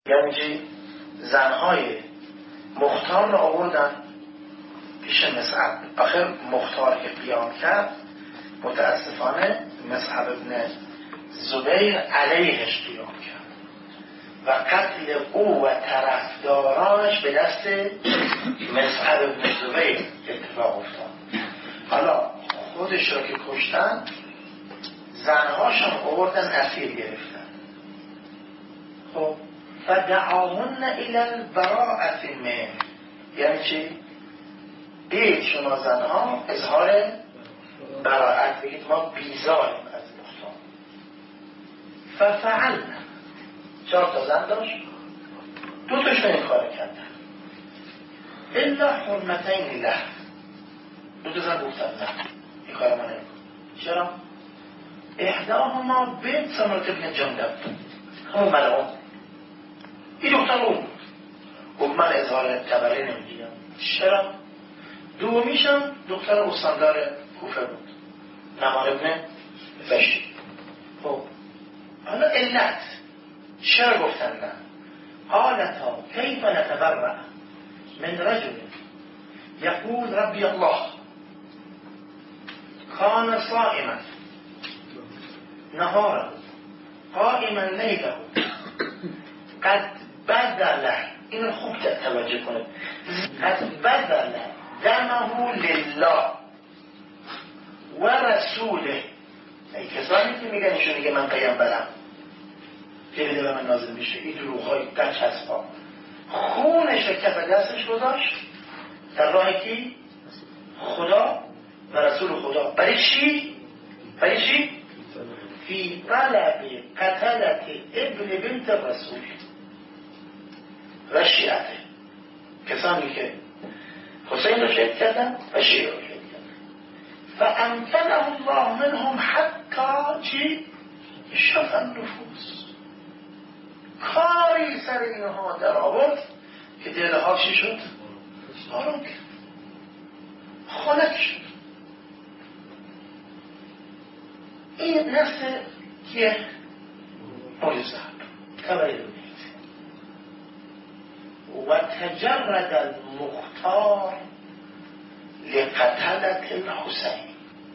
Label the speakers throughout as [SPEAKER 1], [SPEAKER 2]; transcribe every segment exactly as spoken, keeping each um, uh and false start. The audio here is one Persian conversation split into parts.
[SPEAKER 1] یعنی چی؟ زنهای مختار رو آوردن پیش مصعب. آخر مختار که قیام کرد متاسفانه مصعب ابن زبیر علیهش قیام کرد و قتل او و طرفدارانش به دست مصعب ابن زبیر اتفاق افتاد. حالا خودش را که کشتن، زنهاشم آوردن اسیر گرفتن. خب فدعاهن الى البراءة منه، یعنی چی؟ بید شما زنها اظهار براءت بگید ما بیزاریم از مختار. ففعلن، چهار تا زن داشت، دو تاشون این کار کردن. الا حرمتین له، دو تا زن گفتن نه این کار من نمیکنم. چرا؟ احداهما بنت سمرة بن جندب، همون ملعون، این دختر اون بود، گفت من اظهار تبری نمیگیرم. چرا؟ دومیشم دختر استاندار کوفه بود، نمان ابن بشیر. خب حالا علت چرا گفتن نه؟ قالتا کیف نتبرع من رجل یقول ربی الله کان صائما نهارا قائما لیله قد بذل، این خوب توجه کنید، قد بذل دمه لله و رسوله. ای کسانی که میگن ایشون میگه من پیامبرم که به دل من نازل میشه، این دروغ‌های دچسبا، خونش رو کف دستش گذاشت در راه کی؟ خدا و رسول خدا. برای چی؟ برای چی؟ فی طلب قتلت ابن بنت رسول و شیعته، کسانی که حسین رو شهید کردن و شیعه رو شهید کردن. فامکنه الله منهم حتی چی؟ شفا النفوس، کاری سر اینها در آورد که دلها چی شد؟ آرام کرد، خنک شد. این نفس که موجزه تبایی رو و تجرد المختار لقتلت الحسین.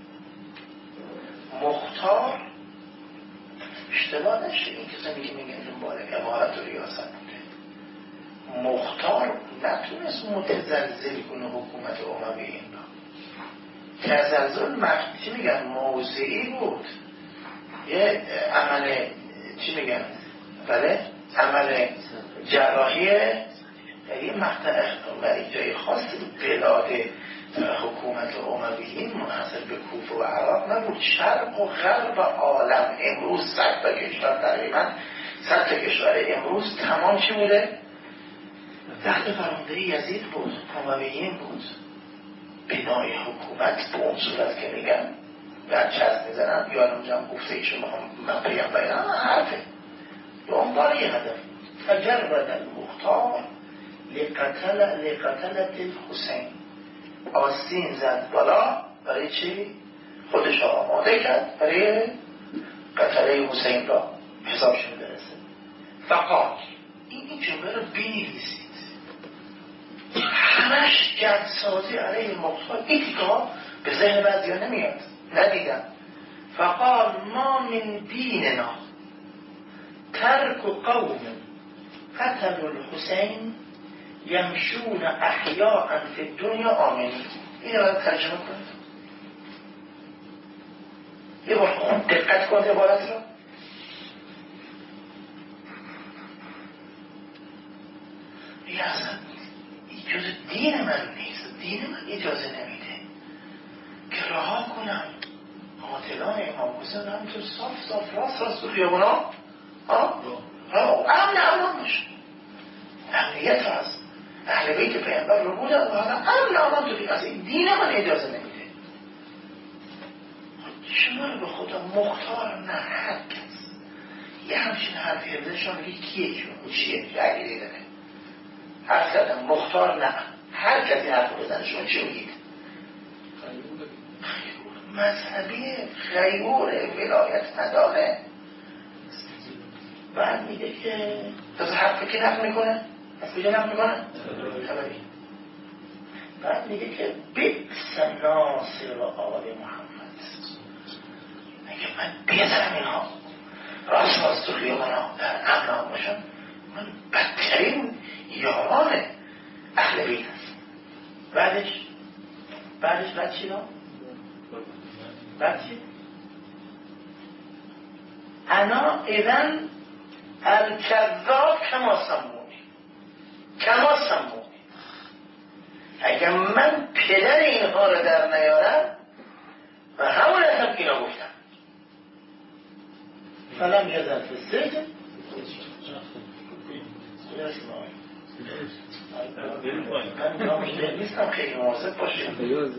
[SPEAKER 1] مختار اشتباه نشه، این کسانی که میگن دنبال امارت و ریاست بوده، مختار نتونست متزلزل کنه حکومت اموی این را. تزلزل چی میگن موضعی بود، یه عمل چی میگن بله عمل جراحیه در یه مقطع برای جای خاصی بلاد حکومت امویین منحصر به کوفه و عراق نبود، شرق و غرب عالم. امروز صد تا کشور تقریبا صد تا کشور امروز تمام چی بوده؟ تحت فرمانده یزید بود، امویین بود. بنای حکومت به اون صورت که میگن در چسب میزنن یا نمیجم گفته ایشون من پیغمبرم حرفه دنبال یه هدف. تجرد المختار لقتل لقتلت الحسین، آستین زد بالا برای چی؟ خودش آماده کرد برای قتل حسین را حسابشون برسه. فقط این این جمله رو بنویسید، همش جدسازی علیه مختار. این دیگه به ذهن بعضی ها نمیاد، ندیدم. فقال ما من دیننا ترک قوم قتل الحسین یمشون احیاء فی الدنیا آمین. این رو باید ترجمه کنید، یه بار خون دقت کنید عبارت رو. یه اصلا جز دین من نیست، دین من اجازه نمیده که رها کنم قاتلان امام حسین هم تو صاف صاف راست راست تو خیابونا امن امان باشه. امنیت هست، اهل بیت پیامبر رو بودن و حالا امن امان تو دیگه، از این دین من اجازه نمیده. شما رو به خدا مختار نه، هر کس یه همچین حرفی ازشون میگه کیه که اون چیه عقیده داره. حرف کردم مختار نه، هر کسی حرف بزنه شما چی میگید؟ مذهبی، غیور، ولایت نداره. بعد میگه که تازه حرف که نقل میکنه از کجا نقل میکنه؟ طبری. بعد میگه که بئس ناصر آل محمد، میگه من بیزرم اینها راست راست تو خیابانا در امنا باشم، من بدترین یاران اهل بیت هست. بعدش بعدش بعد چی دام؟ بعد چی؟ انا اذن الکذاب کما سمونی کما سمونی، اگر من پدر اینها رو در نیارم و همون هم که اینا گفتم فلم یزن فی السجن. من نامشده نیستم، خیلی مواظب باشیم.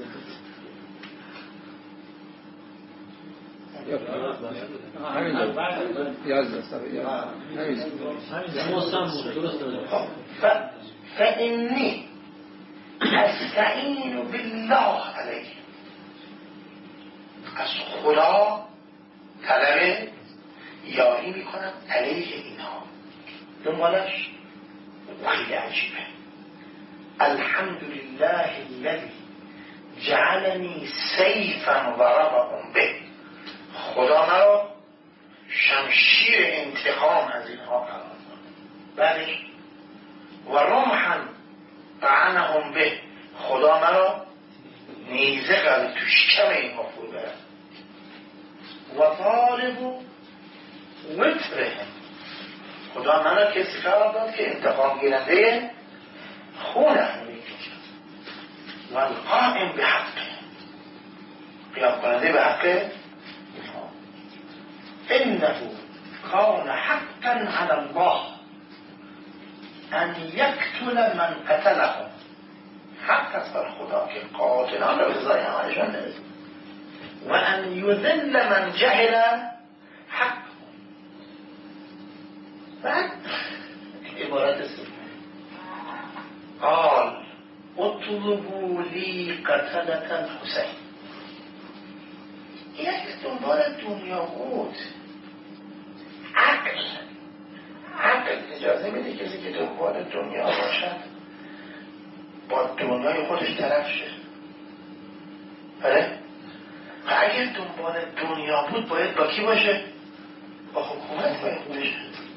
[SPEAKER 1] فإني استعین بالله علیه، از خدا طلب یاری میکنم علیه اینها. دنبالش خیلی عجیبه. الحمدلله الذی جعلنی سیفا ضربهم به، خدا مرا شمشیر انتقام از اینها قرار داد. بعدش و رمحا طعنهم به، خدا مرا نیزه قرار تو شکم اینها فرو برد. و طالب وترهم، خدا مرا کسی قرار داد که انتقام گیرنده خون اهل بیت و القائم به حقه، قیام کننده به حقه. انه کان حقا علی الله ان یقتل من قتلهم، حق است بر خدا که قاتلان را به سزای عملشان برسه. و ان یذل من جهل حق. بعد عبارت سوم قال اطلبوا لی قتلة الحسین. این اگه دنبال دنیا بود، عقل عقل اجازه میده کسی که دنبال دنیا باشد با دنیای خودش طرف شه. بله؟ و اگر دنبال دنیا بود باید با کی باشه؟ با حکومت باید باشه،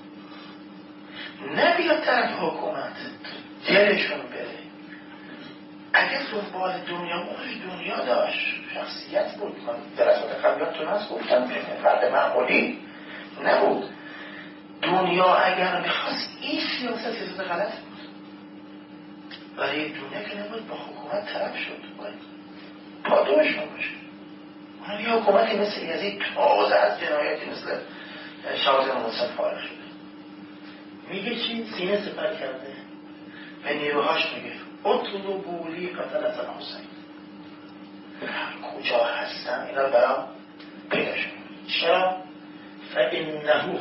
[SPEAKER 1] نه بیاد طرف حکومت دلشون بره. اگر دنبال دنیا بود، دنیا داشت، شخصیت بود، من درصد قبلتون هست گفتم فرد معمولی نبود. دنیا اگر میخواست این سیاست سیاست غلط بود، برای دنیا که نبود با حکومت طرف شد، باید پادوشون باشه. اون یه حکومتی مثل یزید تازه از جنایتی مثل شازده موسیقی فارغ شده، میگه چی؟ سینه سپر کرده به نیروهاش میگه اطلبوا لی قتلة الحسین، کجا هستن اینا برام پیدا شد. چرا؟ فإنه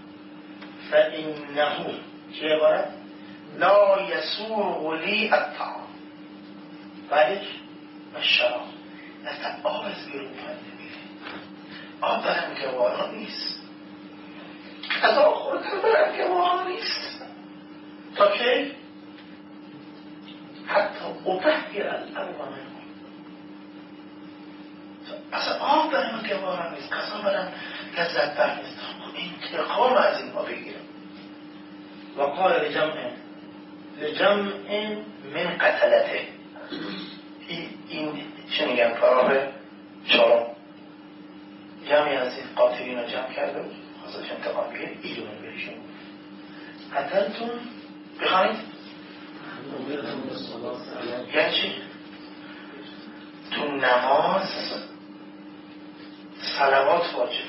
[SPEAKER 1] فإنه چه عبارت؟ لا یسوغ لی الطعام، بعدش و شراب، مثلا آب از بیرون نمیره، آب برم گوارا نیست، غذا خوردن برم گوارا نیست. تا که حتی اطهر الارض منه، اصلا آب برم گوارا نیست، غذا برم لذت بر نیست، انتقام از این ها بگیرم. و قال لجمع لجمع من قتلته، این چه میگن پراه چارم، جمعی از این قاتلین رو جمع کرده بود، خواستش انتقام بگیر ایلون بهشون قتلتون بخواهید یعنی چی؟ تو نماز صلوات واجب،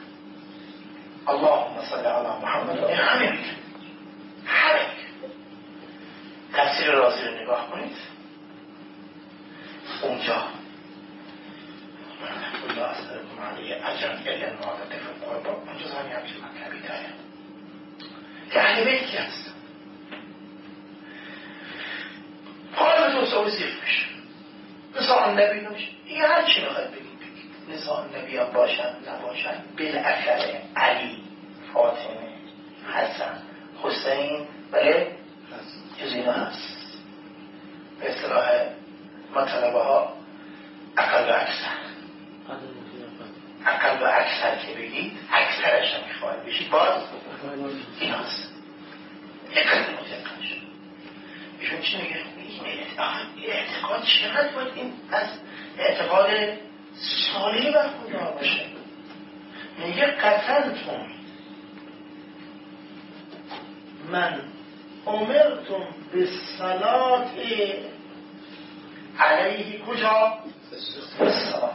[SPEAKER 1] اللهم صل علی محمد، این همه میگه همه تفسیر رازی رو نگاه کنید اونجا الله اصدركم علیه اجرا الا المعادة فی القربا، اونجا زمین همچه مطلبی داره که اهل بیتی هست. حالا به توسعه زیف میشه نساء النبی نمیشه، این هر چی میخواید بگید بگید، نساء النبی هم باشن نباشن، بالاخره علی، فاطمه، حسن حسین بله جز اینا هست. به اصطلاح مطلبه ها اقل و اکثر، اقل و اکثر که بگید اکثرش هم میخواهد بشید باز این هست اقل مطلقش. ایشون چی میگه؟ این اعتقاد چقدر باید این از اعتقاد صالحی برخوردار باشه. میگه قتلتم من امرتم به صلات علیه کجا؟ به صلات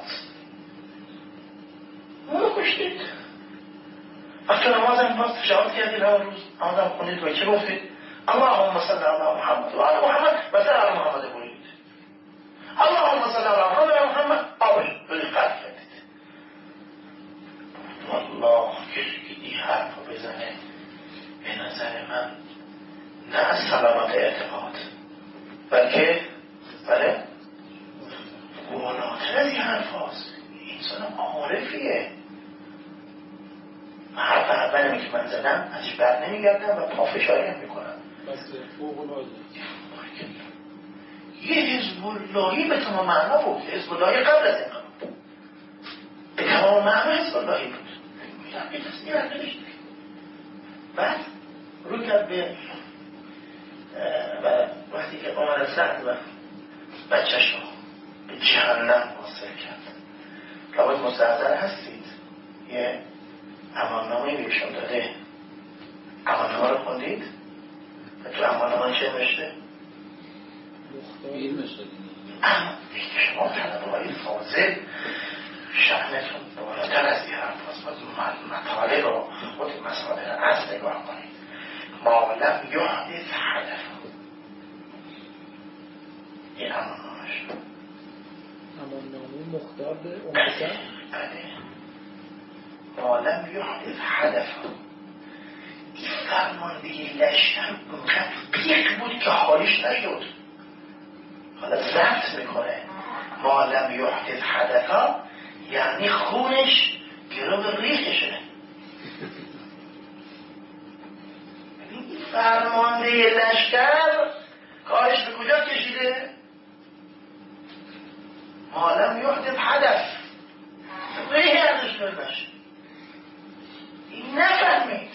[SPEAKER 1] اونو کشتید. وقتی نماز هم باز تشاهد کردید هر روز آدم خونید و چه گفتید؟ اللهم صل علی محمد و علی محمد و صل علی محمد بولید. اللهم صل علی محمد و محمد آبش بلی قرد کردید. والله کسی که این حرف رو بزنه به نظر من نه از سلامت اعتقاد بلکه بله گواناتر از این حرف هاست. انسان عارفیه. حرف اولی که من زدم ازش بر نمیگردم و پافشاری هم میکنم. یه حزب اللهی به تمام معنا بود. حزب اللهی قبل از انقلاب به تمام معنا حزب اللهی بود. یه تصمیم از نوشت بعد رو کرد به و وقتی که عمر سعد و بچه‌ش رو به جهنم واصل کرد. لابد مستحضر هستید یه اماننامه بهشون داده. اماننامه رو خوندید؟ و تو اماننامه چه نوشته؟
[SPEAKER 2] فیلمش دادید.
[SPEAKER 1] اما شما طلبه‌های فاضل شأنتون بالاتر از این حرف هست. باید مطالب رو خود مسائل از نگاه کنید. ما لم یحدث حدث این اماننامه‌ش
[SPEAKER 3] اماننامه مختار به امت
[SPEAKER 1] بله ما لم یحدث حدث. این فرماندهی لشکر اونقدر بیق بود که حالیش نشد. حالا ضبط میکنه ما لم یحدث حدثا یعنی خونش گرو به ریخشه. این فرمانده لشکر کارش به کجا کشیده؟ ما لم یحدث حدث ریحی ازش نرمش. این نفهمید.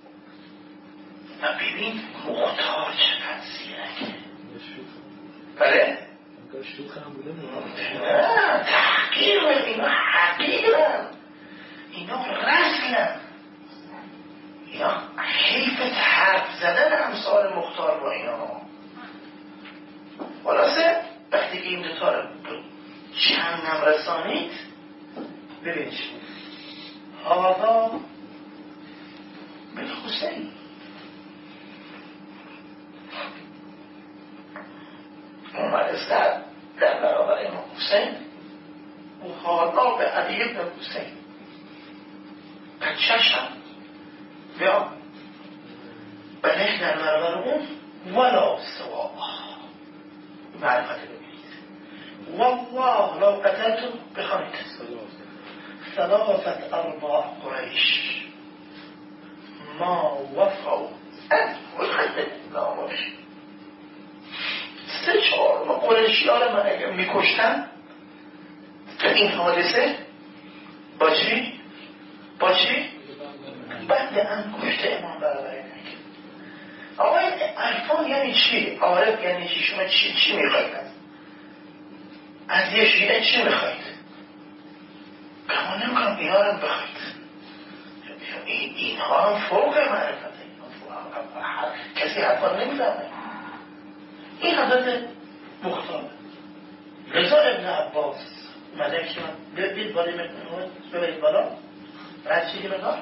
[SPEAKER 1] و ببین مختار چقدر زیرکه. بله؟
[SPEAKER 3] انگار شوخ هم بوده
[SPEAKER 1] نه تحقیر اینا حقیرن، اینا رسلن، اینا حیفت حرف زدن امثال مختار با اینا. خلاصه وقتی که این دوتا رو چند نم رسانید ببین چی بود. هادا بالحسین اومد سر در برابر امام حسین و هادا به علی ابن حسین بچه‌شم بیا بنه در برابر اون ولا سوا معرفت ببینید. والله لو قتلتم بخانید ثلاثت ارباع قریش ما وفقوا والخطب نامش سه چهار ما قریشی ها رو من اگر میکشتن تو این حادثه با چی؟ با چی؟ بند انگشت امام برابر نکرد. آقای عرفان یعنی چی؟ عارف یعنی چی؟ شما چی, چی میخواید؟ از یه شیعه چی میخواید؟ کمان نمیکنم اینا رو بخواید. این اینها هم فوق معرفت. کسی حرفان نمیزنه. این حضرت مختار رضا ابن عباس مدک شما بید بالی مکنون ببرید بالا بعد چیزی مدار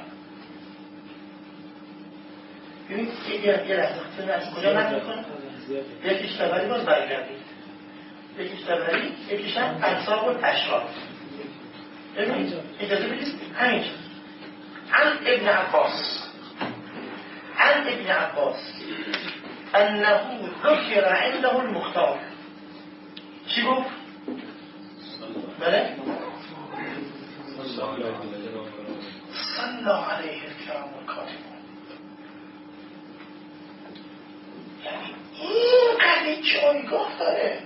[SPEAKER 1] ببینید یه لحظه خطونه از کجا نقل میکنه. یکیش تبری باز برگردید، یکیش تبری، یکیش هم انصاب و اشراف. ببینید اجازه بدید همینجا عن ابن عباس عن ابن عباس انه ذکر عنده المختار. چی گفت؟ بله؟ صلى عليه الكرام الكاتبون ولی جایگاه داره.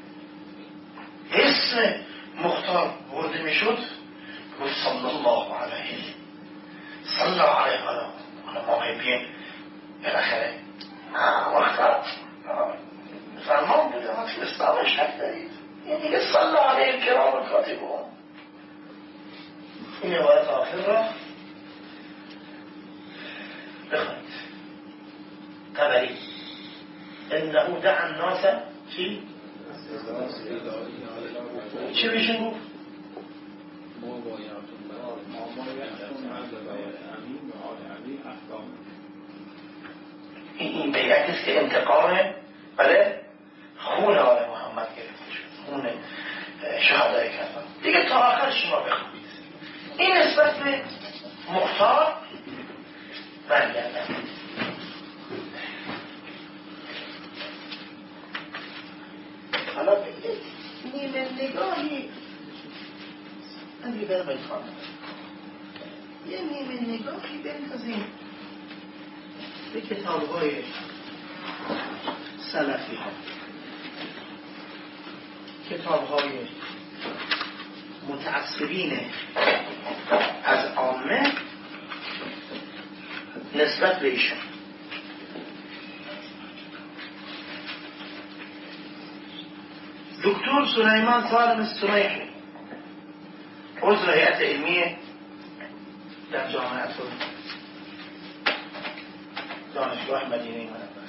[SPEAKER 1] اسم مختار برده میشد گفت صلی الله علیه صلی الله علیه حالا حالا ما بیم بالاخره مختار فرمان بوده ما تو اسلام شک دارید این دیگه صلی الله علیه کرام کاتبون. این عبارت آخر را بخونید. طبری انه دعا الناس چی؟ چی بشه گفت؟
[SPEAKER 3] ما بایعتون ما بایعتون امین و آل علی احکام.
[SPEAKER 1] این بیعت است که انتقام بله خون آل محمد گرفته شد، خون شهدای کربلا. دیگه تا آخر شما بخونید. این نسبت به مختار برگردن. حالا بگید نیمه نگاهی من دیگه برم ایتخانم یه نیمه نگاهی بندازیم به کتاب‌های سلفی ها، کتاب‌های متعصبین از عامه نسبت به ایشون. دکتر سلیمان سالم السمیحی عضو هیئت علمی در جامعه دانشگاه مدینه منوره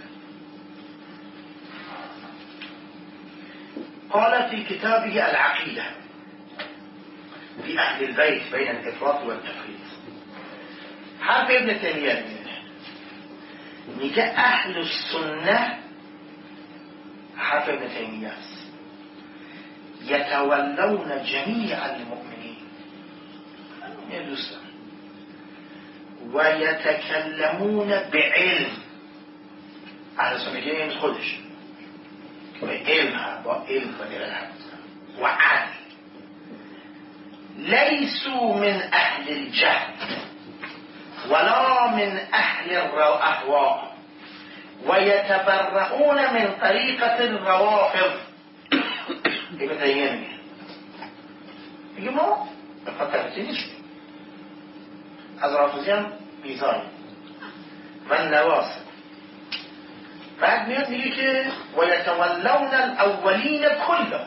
[SPEAKER 1] قال في كتابه العقيدة في أهل البيت بين الإفراط والتفريط. حرف ابن تيمية میگه اهل السنة حرف ابن تیمیه است یتولون جمیع المؤمنین یه دوستان و یتکلمون بعلم. اهل سنة میگه این خودش به علم ها با علم و دلال و عدل لیسوا من اهل الجهل ولا من اهل الاهواء و یتبرؤون من طریقة الروافض. ابن تیمیه میگه میگه ما بخواد تفسیر نیستیم، از رافضی هم بیزاریم من نواسم. بعد میاد میگه که و یتولون الاولین کلهم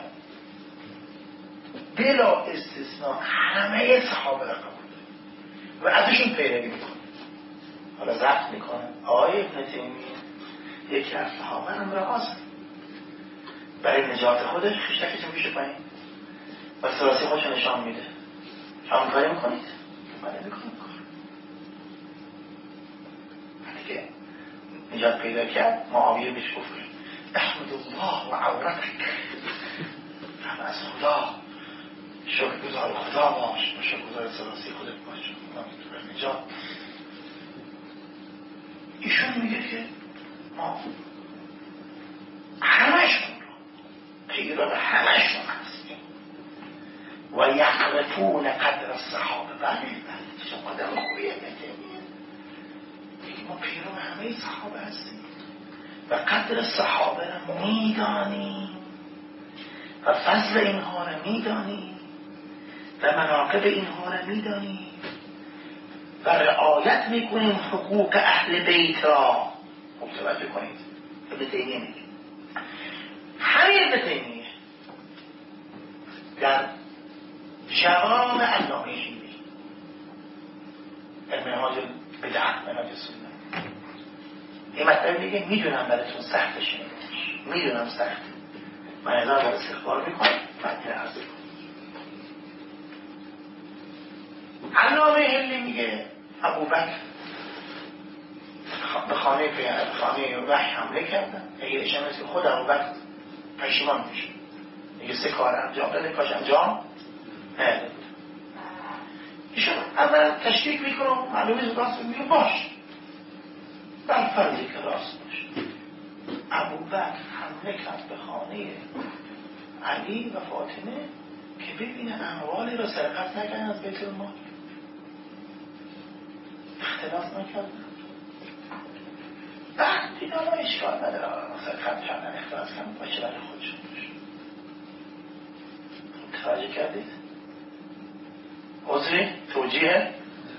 [SPEAKER 1] بلا استثناء همه صحابه را قبول و ازشون پیروی میکنه. حالا ضبط میکنه آقای ابن تیمیه یکی از صحابه هم را آزم برای نجات خودش خشتکشون پیش پایین و سراسی خودش نشان میده. شما کاری میکنید؟ بله میکنم کار. دیگه نجات پیدا کرد معاویه بهش گفت احمد الله و عورتک، هم از خدا شکر گزار خدا باش و شکر گزار سراسی خودت باش و نجات. ایشون میگه که ما همشون رو پیرو همشون هستیم و یعرفون قدر الصحابه. بله بله چه قدر خوبیه نتیمیه ما پیرو همه صحابه هستیم و قدر صحابه رو میدانیم و فضل اینها رو میدانیم و مناقب اینها رو میدانیم و رعایت میکنیم حقوق اهل بیت را. خوب توجه کنید ابن تیمیه میگه همین ابن تیمیه در جوام علامه هندی در منهاج بدعت منهاج سنت این مطلب میگه میدونم براتون سخت شنیدنش، میدونم سخت، من ازار در استخبار میکنم مطلب عرض کنم. علامه هندی میگه ابوبکر به خانه پیامبر خانه وحی حمله کردن. اگه اشاره که خود ابوبکر پشیمان میشه میگه سه کار انجام داده کاش انجام نداده. ایشون اول تشکیک میکنه معلومه راست میگه باش بر فرضی که راست باشه. ابوبکر حمله کرد به خانه علی و فاطمه که ببینه اموالی رو سرقت نکنن از بیت المال. اختلاف نکردن. بعد این آقا اشکال نداره مثلا خط کردن اخلاص هم باشه برای خودشون باشه. توجه کردید؟ عذری؟ توجیه؟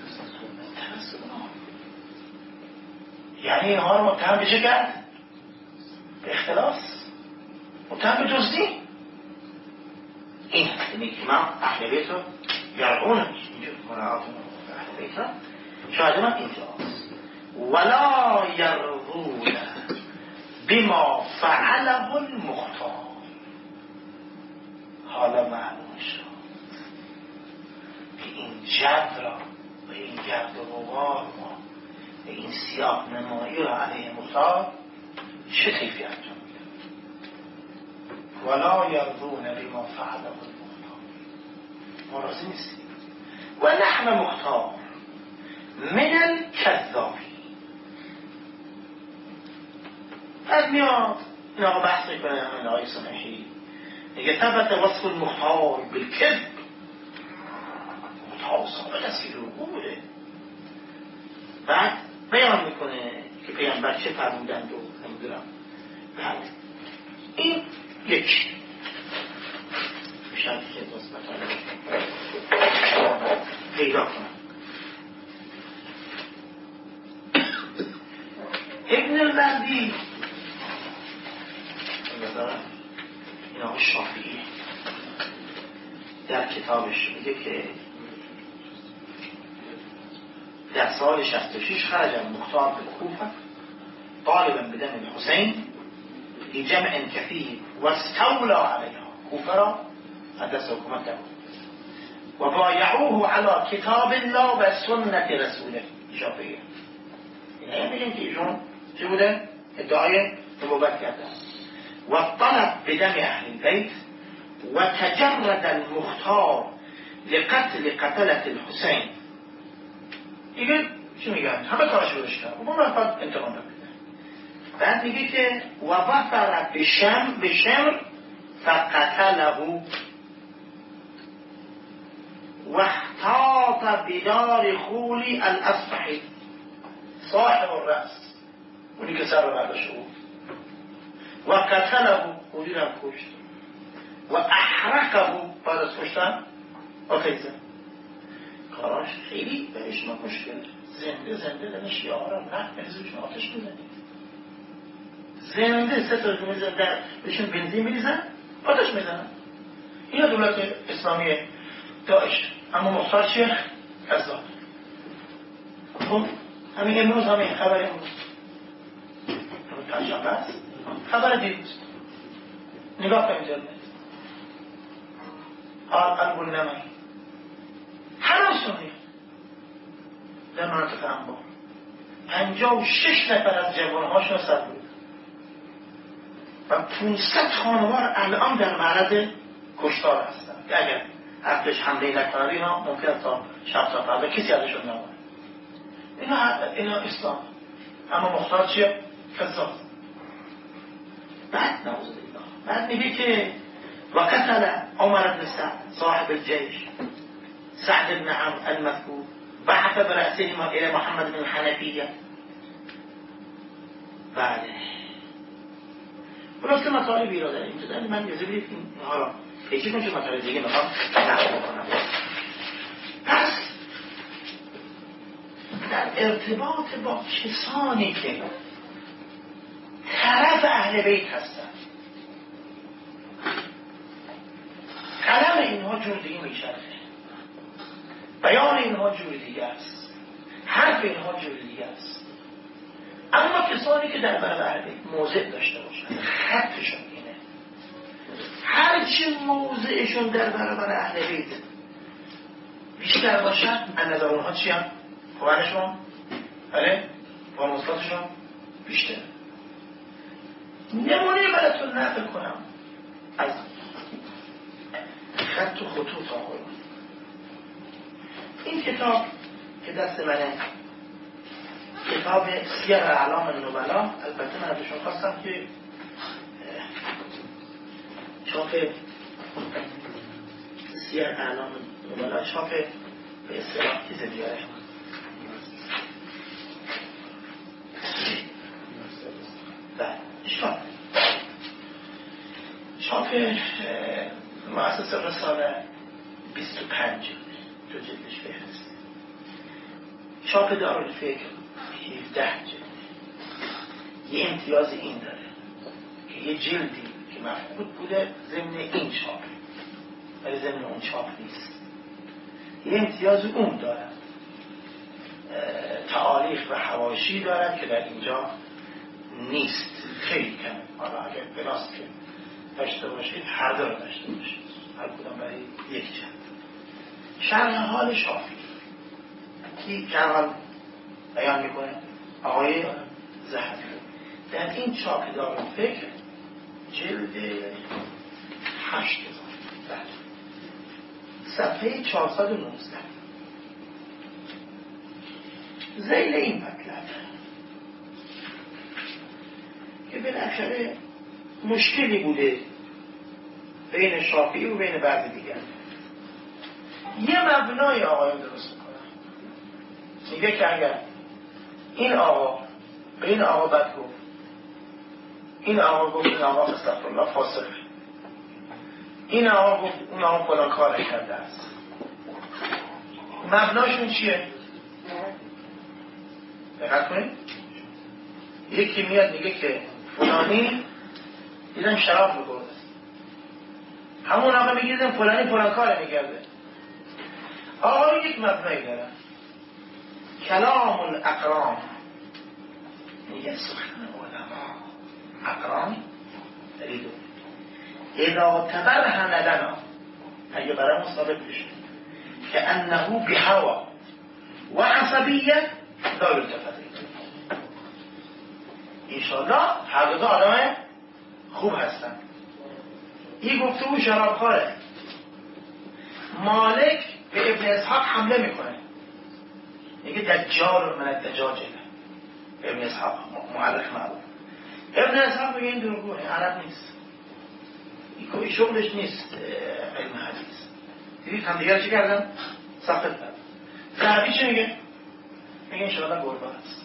[SPEAKER 1] یعنی اینها رو متهم به چه کرد؟ به اختلاس، متهم به دزدی. این هست یعنی که من اهل بیت رو یرعون اینجور مراعاتون اهل بیت رو شاید من اینجاست ولا یرضون بما فعله المختار. حالا معلوم شد که این جد را و این گرد و غبار ما و این سیاه نمایی را علیه مختار چه کیفیت را میده. ولا یرضون بما فعله المختار، ما راضی نیستیم. و نحن مختار من الکذابی. بعد میاد این آقا بحث میکنه همین آقای سمحی میگه ثبت وصف المختار بالکذب. مختار ثابت است که دروغگو بوده. بعد بیان میکنه که پیامبر چه فرمودند و نمیدونم. بعد این یک میشن که نسبتا پیدا کنم. ابن الوردی این آقای شافعی در کتابش میگه که در سال شصت و شش خرج المختار به کوفه طالبا بدم الحسین لجمع کثیر و استولى علیها. کوفه را حدث حکومت کرد و بایعوه علی کتاب الله و سنت رسوله. شافعی این میگن که ایشون چه بوده؟ ادعای نبوت کردن. و طلب بدم اهل البيت و تجرد المختار لقتل قتلة الحسین. دیگه چی میگن؟ همه کارش بودش کرد و ما فقط انتقام بکنه. بعد میگه که و وفر بشم بشمر فقتله و احتاط بدار خولی الاصفحی صاحب الرأس، اونی که سر رو برداشته بود. و قتله، اونی رو هم کشت. و احرقه، بعد از کشتن و خیزه. کاراش خیلی بهش ما مشکل. زنده زنده دنه شیعه ها را نقل بهزوشون آتش میزنید. زنده سه تا میزن در بهشون بنزین میریزن آتش میزنن. اینا دولت اسلامی داعش. اما مختار چیه؟ کذاب. خب همین امروز همین خبر امروز همین پنجشنبه است. خبر دیروز نگاه کنید جلد آل قلب النمایی همه سنی در مناطق انبار پنجاه و شش نفر از جوانهاشون سر بود و پونصد خانوار الان در معرض کشتار هستن. اگر حقش حمله نکنه اینا ممکن تا شب تا فردا کسی ازشون نمونه. اینا اینا اسلام. اما مختار چیه؟ کذاب. بعد نعوذ بالله بعد میگه که و قتل عمر بن سعد صاحب الجيش سعد بن عمرو المذكور بعث برأسه الى محمد بن حنفیه. بله خلاص که مطالبی را داریم اینجا من یه زبیدید این حالا یکی کنچه مطالب دیگه میخوام نقل بکنم. پس در ارتباط با کسانی که طرف اهل بیت هستن قلم اینها جور دیگه میشرفه، بیان اینها جور دیگه است، حرف اینها جور دیگه است. اما کسانی که در برابر اهل بیت موضع داشته باشن خطشون اینه، هرچی موضعشون در برابر اهل بیت بیشتر باشن از نظر اونها چی هم؟ خوانشون بله؟ وانوستاتشون بیشتر. نمونه براتون نقل کنم از خط و خطوط آقایون. این کتاب که دست منه کتاب سیر اعلام النبلا، البته من ازشون خواستم که چاپ سیر اعلام النبلا چاپ به اصطلاح چیز بیاره چاپ چاپ مؤسسه رساله بیست و پنج دو جلدش فهرسته. چاپ دارالفکر هفده جلد. یه امتیاز این داره که یه جلدی که مفقود بوده ضمن این چاپ، ولی ضمن اون چاپ نیست. یه امتیاز اون داره، تعالیق و حواشی دارد که در اینجا نیست، خیلی کم. حالا اگر بناست که داشته باشید هر دو رو داشته باشید، هر کدام برای یک جلد. شرح حال شافعی کی جوان بیان میکنه؟ آقای ذهبی در این چاپ دارالفکر جلد هشت هزار صفحه چهارصد و نوزده. ذیل این مطلب که بالاخره مشکلی بوده بین شافعی و بین بعضی دیگر، یه مبنای آقایان درست میکنن. میگه که اگر این آقا به این آقا بد گفت، این آقا گفت این آقا استغفرالله فاسقه، این آقا گفت اون آقا فلان کار کرده است، مبناشون چیه؟ دقت کنید. یکی میاد میگه که فلانی دیدم شراب می‌خوره، همون آقا میگه دیدم فلانی فلان کار می‌کرده. آقا یک مبنایی داره، کلام الاقرام، میگه سخن علما اقرام ریدو اذا تبرهن لنا، اگه برای ثابت بشه که انه بهوا و عصبیه لا یلتفت انشاءالله هر دو آدم خوب هستن. این گفته او شرابخواره. مالک به ابن اسحاق حمله میکنه، میگه دجال من الدجاجله. ابن اسحاق مؤرخ معروف. ابن اسحاق میگه این دروغگوه، عرب نیست، این شغلش نیست علم حدیث. دیدید هم دیگر چی کردن؟ ساخت کردن. ذهبی چی میگه؟ میگه انشاءالله گربه هست.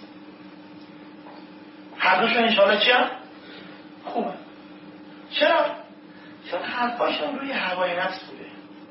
[SPEAKER 1] هر دوشون انشاءالله چی هم؟ خوبه. چرا؟ چون حرفاشون روی هوای نفس بوده.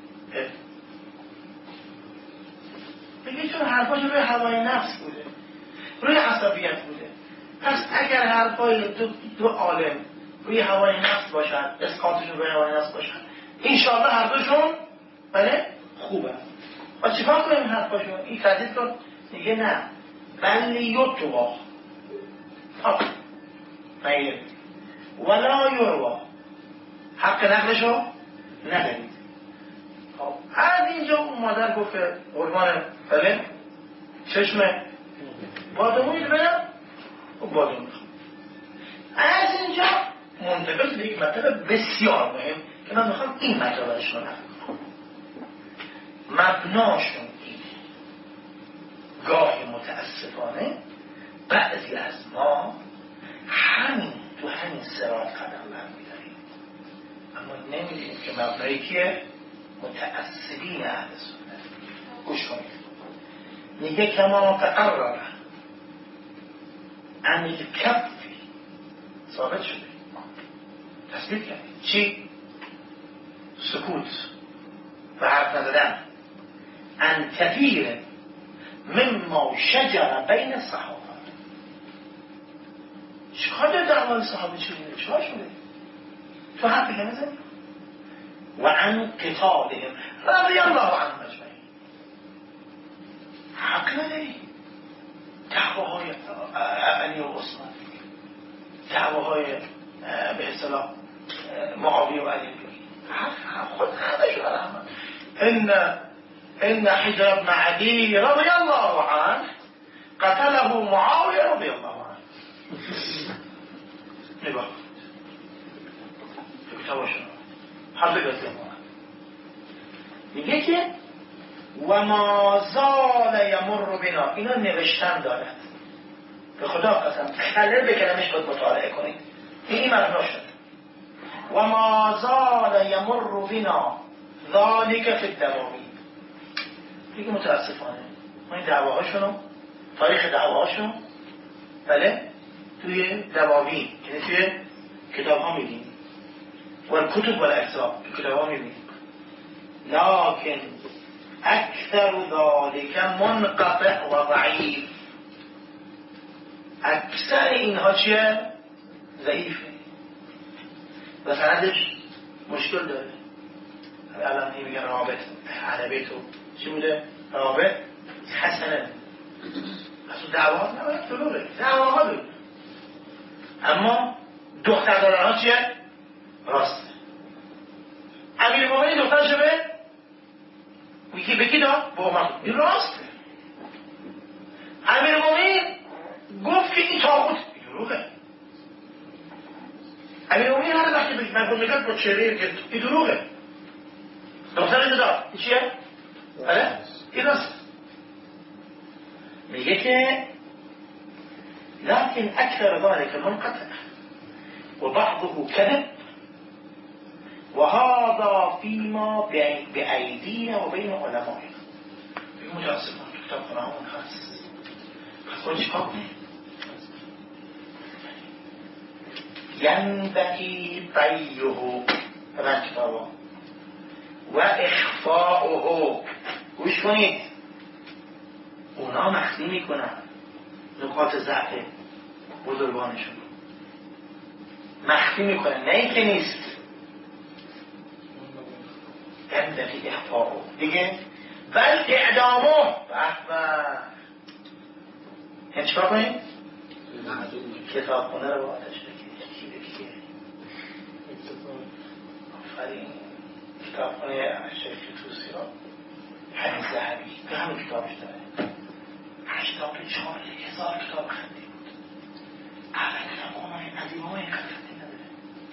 [SPEAKER 1] میگه چون حرفاشون روی هوای نفس بوده، روی عصبیت بوده. پس اگر حرفای دو, دو عالم روی هوای نفس باشد، اسقاطشون روی هوای نفس باشد، انشاءالله هر دوشون بله خوبه. و چیکار کنیم حرفاشون؟ این تردید کن. میگه نه، بلی یطوا حق نگید ولا یروا، حق نقلشو ندارید. خب از اینجا اون مادر گفت که قربان بله چشم بادمونی برم و بادمون. از اینجا منتقل به یک مطلب بسیار مهم که من میخوام این مطلبش رو نقل کنم. مبناشون اینه. گاهی متاسفانه بعضی از ما همین تو همین صراط قدم برمی‌داریم، اما نمی‌دونیم که مبنایی کیه؟ متعصبین اهل سنت. گوش کنید. میگه کما تقرر عن الکفی، ثابت شده، تثبیت کرد چی؟ سکوت و حرف نزدن عن کثیر مما شجر بین الصحابه. چیکار داره در مورد صحابه چی میگه؟ چیکار شده؟ تو حرف دیگه نزنی. و عن قتالهم رضی الله عنهم اجمعین. حق نداری دعواهای علی و عثمان، دعواهای به اصطلاح معاویه و علی بگی، حق خود نداشون رحمت. ان ان حجر ابن عدی رضی الله عنه قتله معاویه رضی الله عنه. نگاه تو کتابشون حرف گذاری ما میگه که و ما زال یمر بنا، اینا نوشتن دارد، به خدا قسم کلمه به کلمش باید مطالعه کنید. این مبنا شد. و ما زال یمر بنا ذالک فی الدواوین. دیگه متاسفانه ما این دعواهاشونو، تاریخ دعواهاشونو بله توی دواوین، یعنی توی کتاب ها میبینیم و کتب و الاحساب کتاب ها میبینیم لیکن اکثر ذالک منقطع و ضعیف اکثر اینها چیه؟ ضعیفه و سندش مشکل داره. الان این میگن رابط اهل بیت چی بوده؟ رابط حسنه اصلا دعوا نباید دروغه دعواها دروغه اما دختر دارن ها چیه؟ راسته. امیر مومنی دختر شبه میگه به کی داد؟ با عمر. این راسته. امیر مومنی گفت که این طاغوت دروغه. امیر مومنی هر وقتی به مردم میگه با چهره که این دروغه. دختر داد. این چیه؟ بله؟ این راست. میگه که لكن اکثر ذلك منقطع وبعضه كذب وهذا فيما بأيدينا وبين علمائنا. بگم متاسفم تو کتاب خونه‌مون هست. پس باید چیکار کنیم؟ ینبغی بیعه من کتابا و اخفاؤه. گوش کنید اونا مخفی میکنن نکات ضعف بزرگانشون مخفی میکنن نه اینکه نیست. ینبغی اخفاؤه دیگه بل اعدامه بحبه این چکار کنیم؟ کتاب خونه رو با آتش بگیرید کی بگیره آفرین کتاب خونه شیخ توسی ها همین ذهبی به همین کتابش داره هشتاد و چهار هزار کتاب خندی بود. اول کتاب خونه قدیمه ها اینقدر خندی نداره.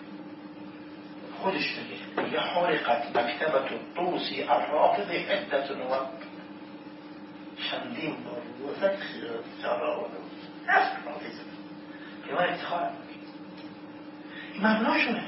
[SPEAKER 1] خودش میگه میگه حرقت مکتبت توسی الرافض عدت نوب چندین بار وزد خیرات جرا و نفت رافض که من اتخارم این مبناشونه.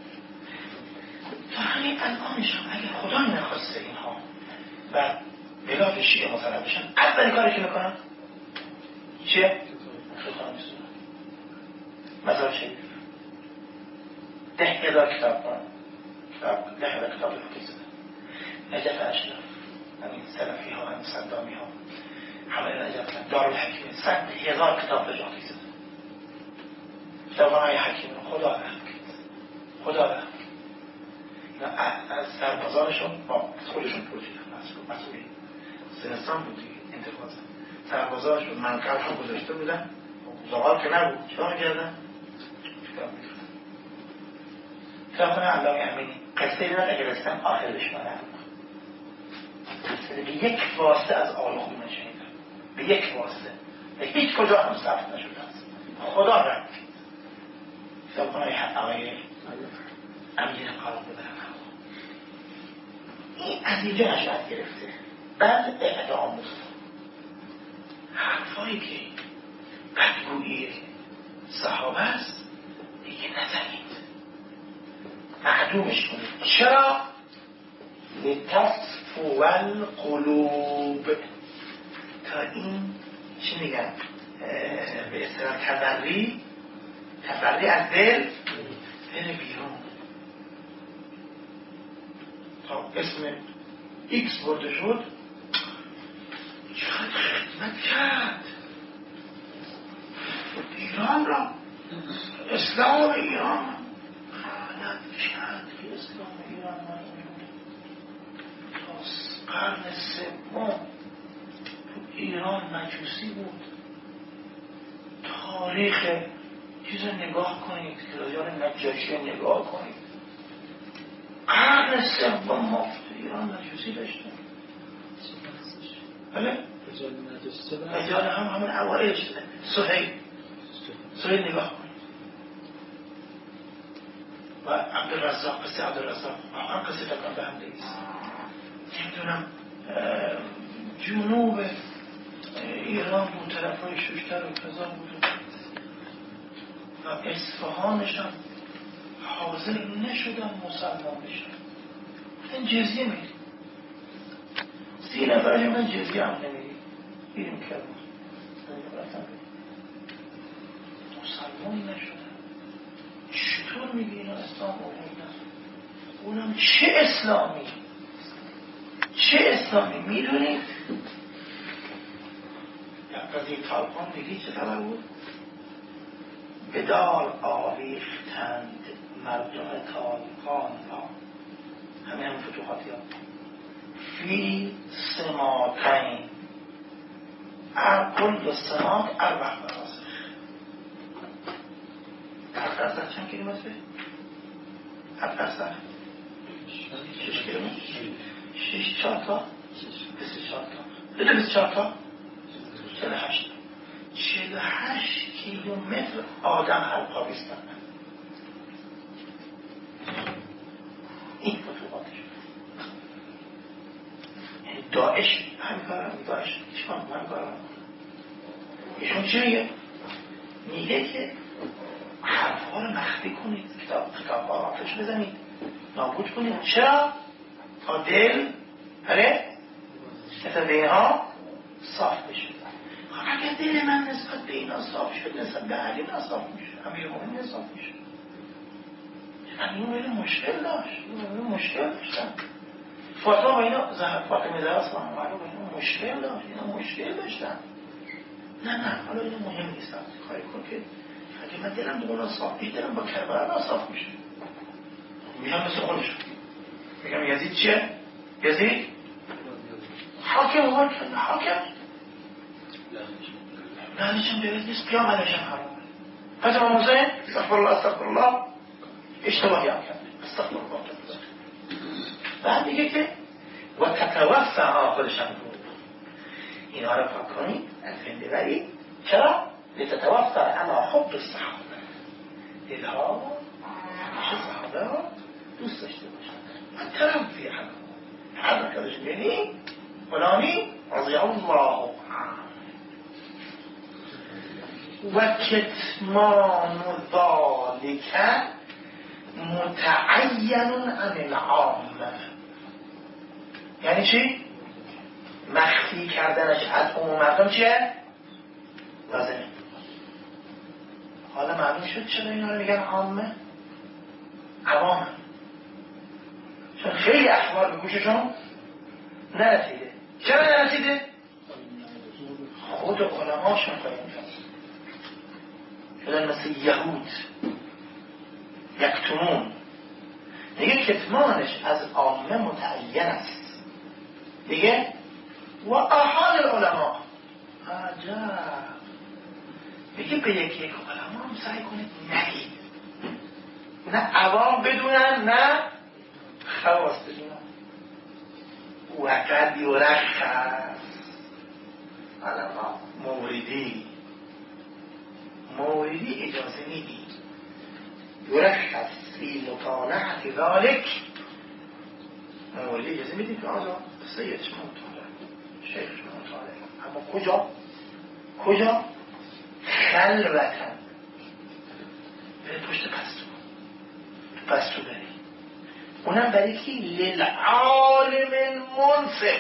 [SPEAKER 1] تا همین الانشم اگه خدا نخواسته اینها و بلاد شیعه مثلا بشن اولین کاری که میکنن چیه؟ خیلی میسونن مزار شریف ده هزار کتاب کنن ده هزار کتاب فقهی زدن. نجف اشرف همین سلفی ها همین صدامی ها همه نجف دارالحکیمین صد هزار کتاب فقهی زدن. کتاب های حکیم خدا رحم کرد خدا رحم از سربازانشون با خودشون پروژیدن مسئولی زنستان بودی انتخاص سربازانشون منقل هم گذاشته بودن زغال که نبود چرا کردن؟ کتاب میگردن کتاب کنه علامه امینی قصه بیدن اگر رسیدن آخرش مانم به یک واسطه از آل خونه شنیدن به یک واسطه به هیچ کجا هم ثبت نشده است خدا رد کتاب کنه آقای امین قرار بدن این از اینجا نشأت گرفته. بعد اعدام حرفایی که بدگویی صحابه است دیگه نزنید معدومش کنید. چرا؟ لتصفو القلوب تا این چی میگن به اصطلاح تبری تبری از دل بره بیرون. تا اسم ایکس برده شد چقدر خدمت کرد ایران را اسلام ایران خدمت کرد که اسلام ایران را تا قرن سوم تو ایران مجوسی بود. تاریخ چیز نگاه کنید که راجان نجاشی نگاه کنید قرن سوم ما تو ایران مجوسی داشتن. بله؟ رجال هم همون اوائل شده. سهیل سهیل نگاه کنید و عبدالرزاق قصه عبدالرزاق واقعا قصه تکان به هم دیست. نمیدونم جنوب ایران بود طرف های شوشتر و کذا بود و اصفهانش هم حاضر نشدن مسلمان بشن. این جزیه میری سی نفر من جزیه هم نمیری بیریم کردن مسلمان نشدن. چطور میگی اینا اسلام و اینا؟ اونم چه اسلامی؟ چه اسلامی؟ میدونید قضیه تالقان میگی چه خبر بود؟ بدار آویختند مردم تالقان را، همه هم فتوحاتی ها، فی سماتین، کل سمات اربع فراسخ. هر فرسخ چند کیلومتره؟ هر فرسخ شش کیلومتر، شش چهار تا بیست و چهار تا بده بیست و چهار تا چهل و هشت چهل و هشت کیلومتر آدم حلقا بیستن. این فتوحاتش یعنی داعش همین کار هم داعش چون همین کار هم ایشون چی میگه؟ میگه که حرفها رو مخفی کنید، کتاب کتاب ها آتش بزنید، نابود کنید. چرا؟ تا دل هره مثل به اینها صاف بشه. اگر دل من نسبت به اینا صاف شد، نسبت به علی من صاف میشه، امیر مومنین صاف میشه. این مشکل داشت، این مشکل داشتن. فاطمه با اینا زهر فاطمه زهرا سلام الله علیها با اینا مشکل داشت، اینا مشکل داشتن. نه نه حالا اینا مهم نیست، کاری کن که اگه من دلم به اونا صاف میشه، دلم با کربلا صاف میشه. میگم مثل خودشون، میگم یزید چیه؟ یزید حاکم حاکم حاکم لعنشم جایز نیست، قیام علیشم حرامه. پس امام حسین استغفر الله استغفر الله اشتباهی هم کرد، استغفر الله. بعد میگه که و تتوسع خودشم بود، اینا رو پاک کنید از فنده برید. چرا؟ لتتوسع علی حب الصحابه، دلها چه صحابه ها دوست داشته باشن. من ترم فی حق هر کدش بینی فلانی رضی الله و کتمان ذالک متعین عن العامه. یعنی چی؟ مخفی کردنش از عموم مردم چیه؟ لازمه. حالا معلوم شد چرا اینا رو میگن عامه؟ عوامه، چون خیلی اخبار به گوششون نرسیده. چرا نرسیده؟ خود علماشون قایم کرد شدن مثل یهود یکتمون. دیگه کتمانش از عامه متعین است دیگه. و احال العلماء عجب، میگه به یک یک علما هم سعی کنید نگید، نه عوام بدونن نه خواص بدونن. وقت یرخص علما موردی موردی اجازه میدی یرخص فی مطالعت ذالک، موردی اجازه میدی که آزا سید شما مطالعه شیخ شما مطالعه، اما کجا؟ کجا؟ خلوتن بره پشت پستو پستو بره، اونم برای کی؟ للعالم منصف.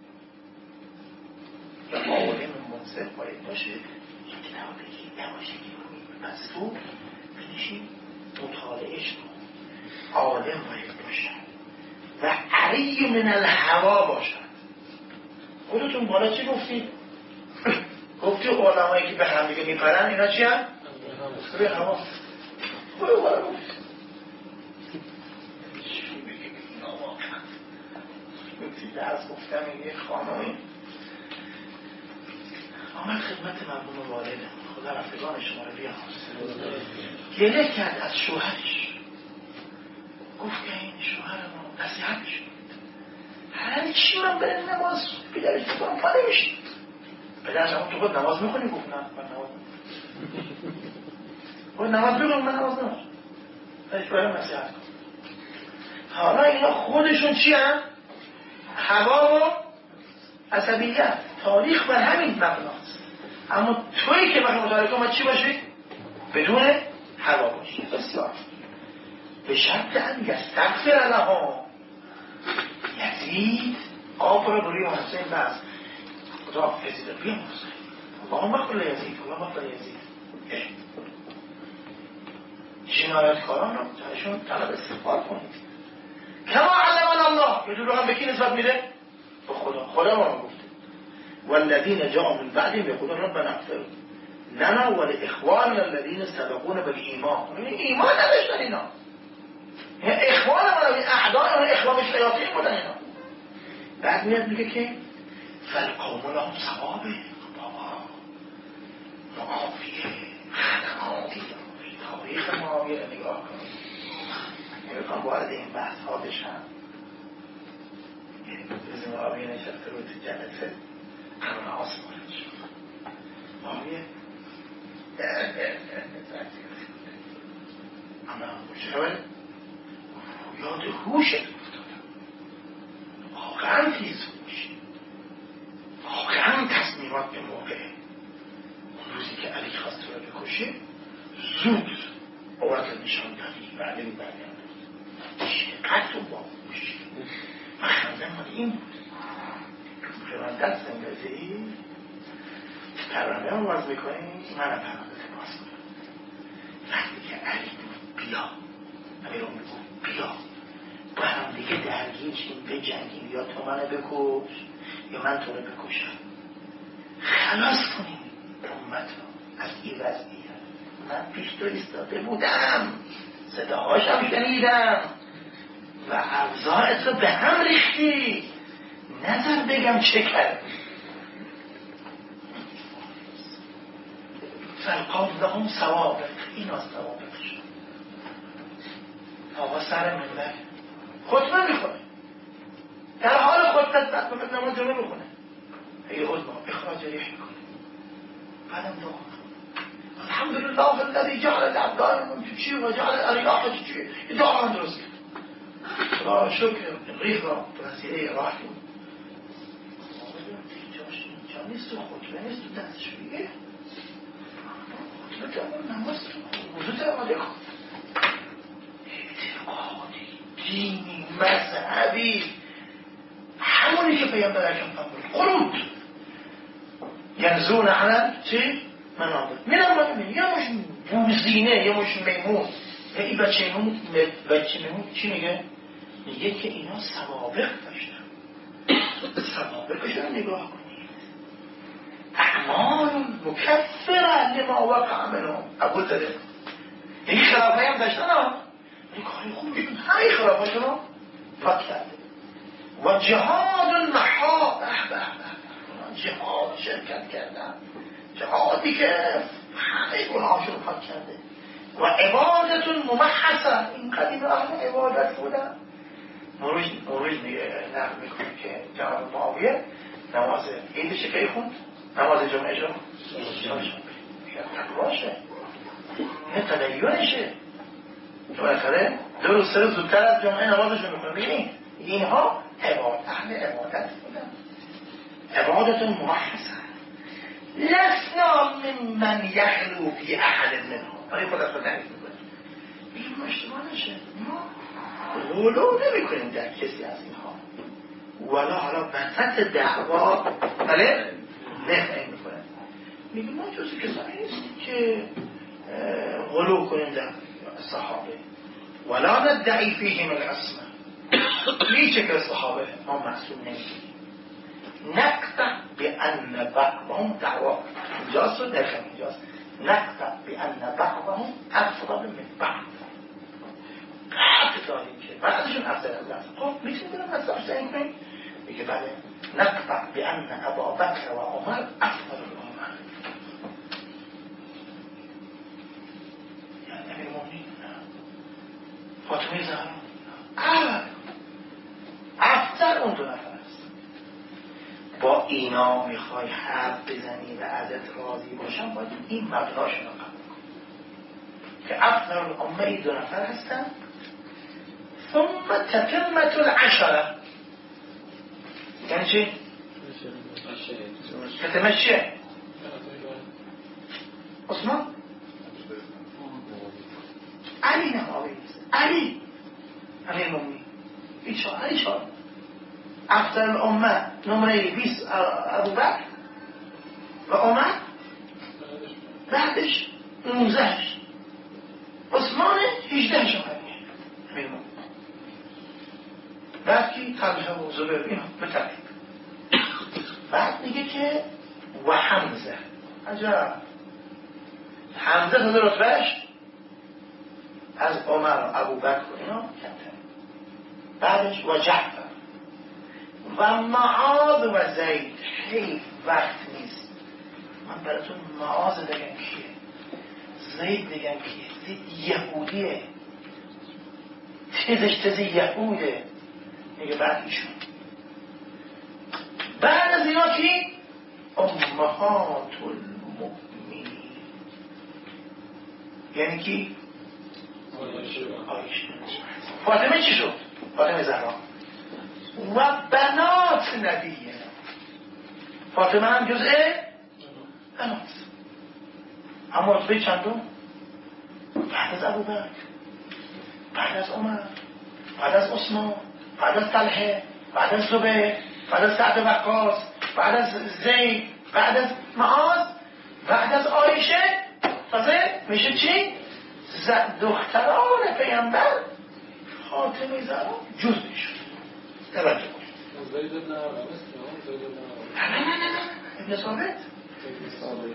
[SPEAKER 1] یا عالم منصف باید باشه که نما بگی نباشه که پستو بنشین مطالعهش کن. عالم باید باشه و عری من الهوا باشد. خودتون بالا چی گفتید؟ گفتی علمایی که به هم دیگه میپرن اینا چی هم؟ روی هوا. خودو بالا گفتی گفتی درست گفتم این یک خانمی آمد خدمت مرحوم والده، خدا رفتگان شما رو بیام، گله کرد از شوهرش، گفت که این شوهر ما نصیحتش کنید، هر چی من به نماز بیدرش بکنم پا نمیشید. پدرش همون تو خود نماز میخونی؟ گفت نه من نماز میخونم. خود نماز بگم من نماز نماز بهش باید نصیحت کنم. حالا اینا خودشون چی هم؟ هوا و عصبیت. تاریخ بر همین مبناست. اما تویی که بخواه مطالعه کنم چی باشی؟ بدون هوا باشی. بسیار به شرط هم یستغفر لها. یزید آب رو بروی حسین بس خدا یزید رو بیام حسین اللهم اغفر لیزید اللهم اغفر لیزید. جنایتکاران رو ازشون طلب استغفار کنید. کما علمنا الله. یه جور هم به کی نسبت میده؟ به خدا. خدا ما رو گفته والذین جاءوا من بعدهم یقولون ربنا اغفر لنا ولاخواننا الذین سبقونا بالایمان. ایمان نداشتن اینا، اخوان ما این اعداء اون اخوان شیاطین بودن اینا. بعد میاد میگه که فالقوم لهم ثوابه. بابا معافیه خدماتی تاریخ معاویه رو نگاه کنید. نمیخوام وارد این بحث ها بشم. روز معاویه نشسته بود تو جلسه قرون آسمان شد. معاویه اما خوشه یاد هوشت افتادم. واقعا تیز هوش، واقعا تصمیمات به موقع. اون روزی که علی خواست تو رو بکشه زود عورت نشان دادی. بعدی بعدی چقدر تو با هوش و خنده مال این بود که من دست اندازی پرونده رو باز میکنی من هم پرونده باز کنم. وقتی که علی بود بیا امیر اون بود بیا با هم دیگه درگیر شیم بجنگیم، یا تو منو بکش یا من تو رو بکشم، خلاص کنیم امت رو از این وضعیت. من پیش تو ایستاده بودم، صداهاشم شنیدم و افزارت رو به هم ریختی، نظر بگم چه کرد. فالقوم لهم ثوابه. این از ثوابش آقا سر منبر خطبه میخونه، در حال خطبه بعد وقت نماز رو نمیخونه، هی عظما اخراج ریح میکنه، بعدم دعا الحمدلله الذي جعل الابدان منتشی و جعل الارياح تجري. این دعا هم درست کرد. خدا شکر ریح را به وسیله راه بود. جا نیست تو خطبه نیست تو دستشویه، خطبه جا نماز تو وضو در آده کن. اعتقادی دینی مذهبی همونی که پیامبر اکرم فرمود قرود ینزون علی چی؟ منابر میرم باید میرم یه مش بوزینه یه مش میمون یه ای بچه میمون بچه میمون چی میگه؟ میگه که اینا سوابق داشتن. سوابقشون نگاه کنید، اعمال مکفره لما وقع منهم. قبول داره این خلافه هم داشتن ها، این کاری خوبشون همین خلافهشون رو پاک کرده. و جهاد محا جهاد شرکت کردن، جهادی که همه گناهاشون رو پاک کرده. و عبادت ممحصه، این قدیم اهل عبادت بودن. مروج مروج نقل میکنه که جناب معاویه نماز عیدش کی خوند؟ نماز جمعه شد تقواشه، این تدیونشه. که بالاخره دو روز سه روز زودتر از جمعه نمازشون میکنه. ببینید اینها عبادت اهل عبادت بودن. عبادت موحسه لسنا ممن یخلو فی احد منهم. ولی خدا خود تعریف میکنه بگیم ما اشتباه نشه، ما غلو نمی کنیم در کسی از اینها، ولا حالا وسط دعوا بله نفعه میکنه. میگیم ما جزی کسانی نیستیم که غلو کنیم در صحابه، ولا ندعی فیهم العصمه. لیچه که صحابه ما معصوم نمیگیم. نقطع بأن بعضهم دعوا اینجاست و درخم اینجاست. نقطع بأن بعضهم افضل من بعض. قطع داریم که بعضشون افضل از بعض. خب میتونیم برم از داشتن کنیم میگه بله نقطع بأن ابا بکر و عمر افضل الامر. یعنی امیر مومنین فاطمه زهرا اول افضل اون دو نفر است. با اینا میخوای حرف بزنی و ازت راضی باشم باید این مبناشون رو قبول کنی که افضل الامه ای دو نفر هستن. ثم تتمت العشره یعنی چی؟ تتمت چیه؟ عثمان علی نه آقایی علی امیر مومنین ایشان علی شان افضل الامه نمره بیست ابو بکر و عمر بعدش نوزدهش عثمان هجده شمالیه میمون بعد که طلحه و زبیر اینا به ترتیب. بعد میگه که و حمزه، عجب، حمزه تازه رتبهش از عمر و ابوبکر و اینا کمتر. بعدش و جعفر و معاذ و زید. خیلی وقت نیست من براتون معاذ بگم کیه، زید بگم کیه. زید یهودیه، تزش تز یهوده. میگه بعد ایشون. بعد از اینا کی؟ امهات المؤمنین. یعنی کی؟ آیشه. فاطمه چی شد؟ فاطمه زهرا. و بنات نبیه. فاطمه هم جزء بنات. اما رتبه چندم؟ بعد از ابوبکر، بعد از عمر، بعد از عثمان، بعد از طلحه، بعد از زبیر، بعد از سعد وقاص، بعد از زید، بعد از معاذ، بعد از آیشه. تازه میشه چی؟ دختران پیامبر خاتمه زهرا جزش. توجه کنید.
[SPEAKER 3] زید بن عرقمه است. زید بن عرقمه.
[SPEAKER 1] نه نه نه نه ابن ثابت.
[SPEAKER 3] ابن ثابت.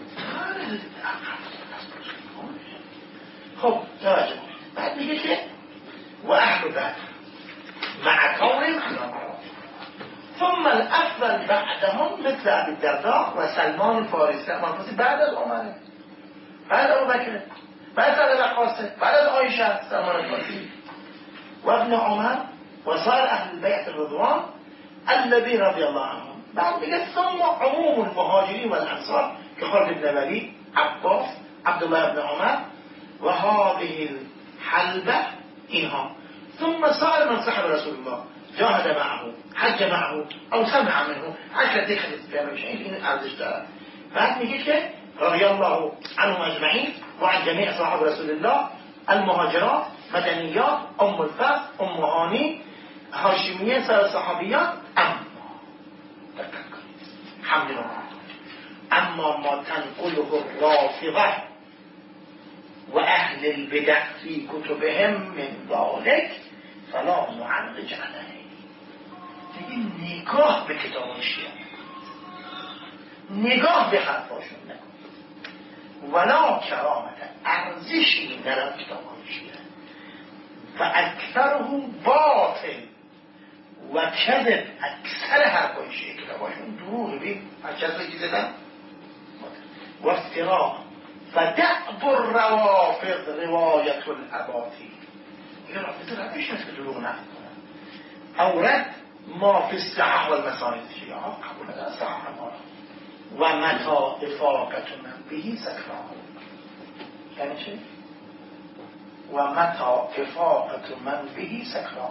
[SPEAKER 1] خب توجه کنید. بعد میگه که و اهل بدر مع کونهم ثم الافضل بعدهم مثل ابي الدرداء و سلمان الفارسی. منفصل بعد از عمره، بعد از ابوبکر، بعد از سعد وقاص، بعد از عایشه سلمان الفارسی و ابن عمر و سایر اهل البيت الرضوان الذين رضي الله عنهم. بعد میگه ثم عموم المهاجرين والانصار که خالد بن ولید، عباس، عبدالله بن عمر و هذه الحلبه اینها. ثم سائر من صحب رسول الله جاهد معه، حج معه او سمع منه. عشر دخلت في این ارزش داره. بعد میگه که رضی الله عنهم اجمعین و عن جميع صحاب رسول الله المهاجرات مدنیات ام الفضل ام هانی هاشمیه سر صحابیات. اما حمد الله اما ما تنقله الرافضه و اهل البدع فی کتبهم من ذلك فلا نعنقج علیه. دیگه نگاه به کتاب شیعه، نگاه به حرفاشون نکن، ولا کرامت، ارزشی نداره کتاب شیعه و اکثره باطل و کذب. اکثر حرفای شیعه کتاباشون دروغه. بید اکثر چیزی دادن و افتراء و دعب الروافض روایت الاباطیل. این رافضه روش نیست که دروغ نقل کنن. اورد ما فی الصحاح و المسانید شیعه قبول ندارن صحاح ما و متا افاقت من بهی سکران. یعنی چی؟ و متا افاقت من بهی سکران.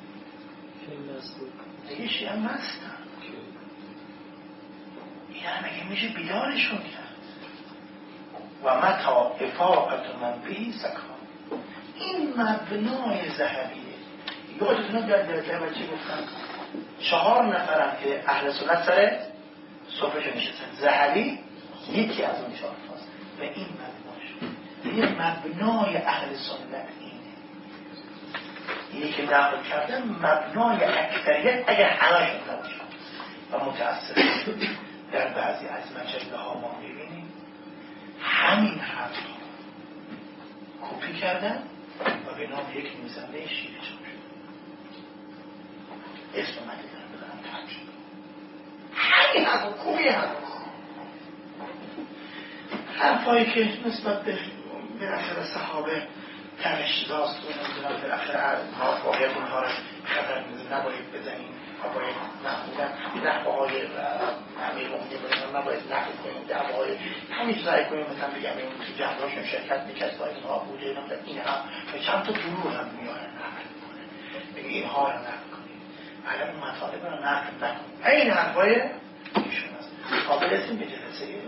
[SPEAKER 1] دیگه شیعه مستن. این هم اگه میشه بیدارشون کرد. و متا افاقت من بهی سکران. این مبنای ذهبیه. یادتون در درجه بچه گفتم چهار نفرم که اهل سنت سر صحبش نشستن. ذهبی یکی از اون چهار فاست و این مبناش. این مبنای اهل سنت اینه. یکی نقل کردن مبنای اکثریت اگر همشون نباشن. و متأثر در بعضی از مجله ها ما میبینیم همین حرف کپی کردن و به نام یک نویسنده شیعه چاپ شد. اسم مدیدن بدارم تحت شد. همین حرف کپی حرف حرفایی که نسبت به بالاخره صحابه ترشداست و نمیدونم بالاخره باید اونها را خطر میدونیم نباید بزنیم و باید نبودن نحوهای امیر مومنین بودن نباید نقل کنیم دعوهای همین سعی کنیم مثلا بگم این تو جمعاشون شرکت میکرد باید اینها بوده این هم و چند تا دروغ هم میارن نقل میکنه بگه اینها را نقل کنیم الان اون مطالب را نقل نکنیم این حرفای ایشون هست قابل اسم به جلسه